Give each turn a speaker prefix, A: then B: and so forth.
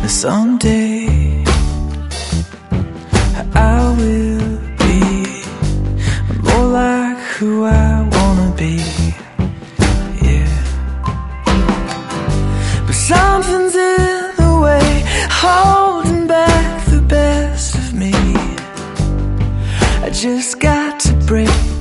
A: that someday I will be more like who I wanna be. Yeah, but something's in the way, holding back the best of me. I just got to break